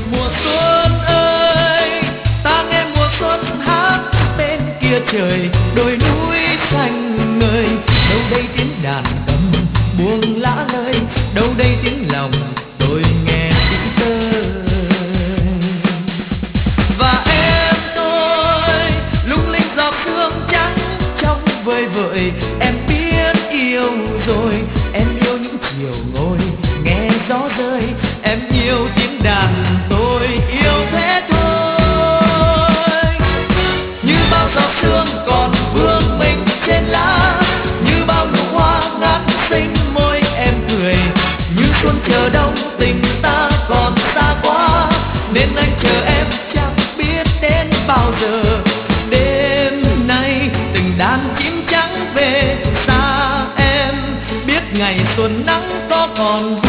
Mùa xuân ơi, ta nghe mùa xuân hát bên kia trời, đồi núi xanh ngời. Đâu đây tiếng đàn cầm buông lá lơi, đâu đây tiếng lòng tôi nghe tiếng tơ. Và em tôi lung linh giọt sương trắng trong vơi vợi. Em biết yêu rồi, em yêu những chiều ngồi nghe gió rơi. Em yêu tiếng đàn, tôi yêu thế thôi. Như bao giọt sương còn vương mình trên lá, như bao nụ hoa ngát xinh môi em cười. Như xuân chờ đông tình ta còn xa quá, nên anh chờ em chẳng biết đến bao giờ. Đêm nay từng đàn chim trắng về xa em, biết ngày xuân nắng có còn